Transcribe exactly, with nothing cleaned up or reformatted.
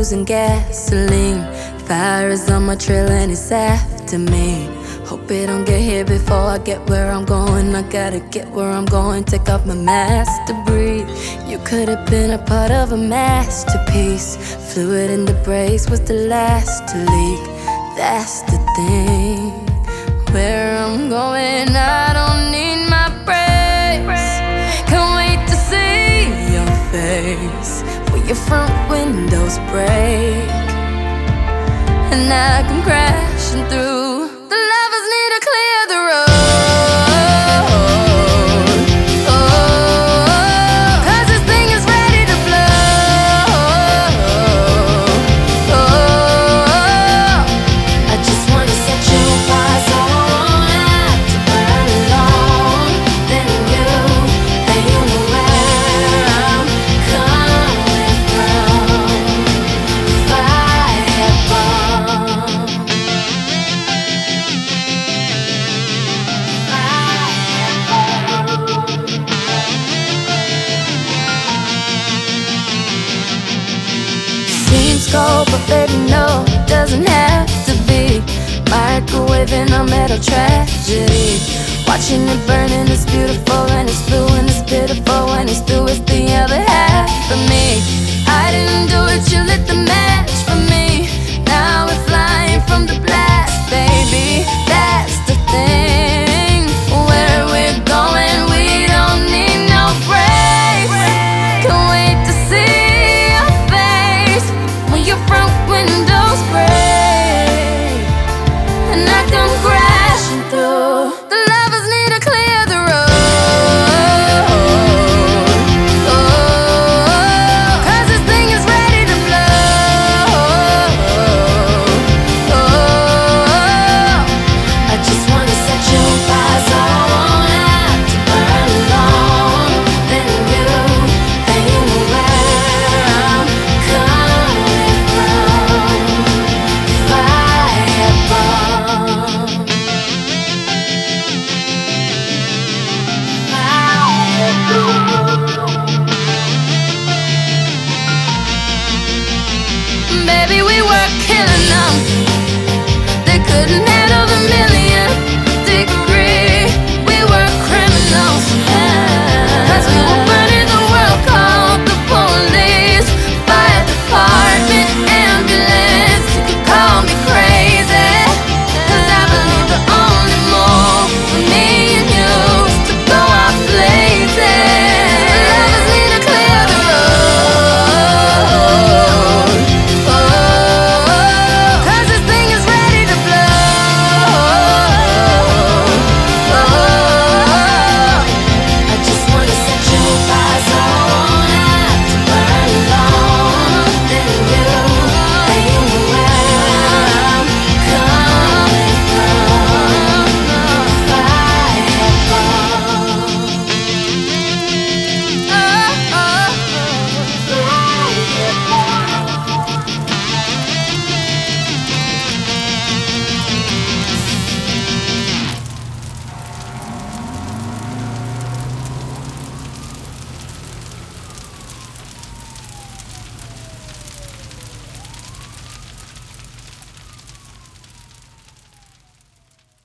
losing gasoline. Fire is on my trail and it's after me. Hope it don't get here before I get where I'm going. I gotta get where I'm going, take off my mask to breathe. You could have been a part of a masterpiece. Fluid in the brakes was the last to leak. That's the thing. Where I'm going, I don't need my brakes. Can't wait to see your face when your front windows break and I come crashing through. The lovers need to clear the road, oh, 'cause this thing is ready to blow, oh, I just wanna set you fire so I won't have to burn alone. Then you, then you know where I'm coming from. Firebomb. Seems cold, but baby, no, it doesn't have to be. Microwaving a metal tragedy. Watching it burning, it's beautiful and it's blue and it's pitiful. When it's through, it's the other half of me. I didn't do it, you lit the match for me. Now we're flying from the blast, baby. That's the thing. Where we're going, we don't need no brakes. Can't wait to see your face when your front windows break and I come crashing through. The lovers need to clear the road, oh, 'cause this thing is ready to blow, oh, I just wanna set you on fire so I won't have to burn alone. Then you, then you know where I'm coming from. Firebomb. Baby, we were killing them. They couldn't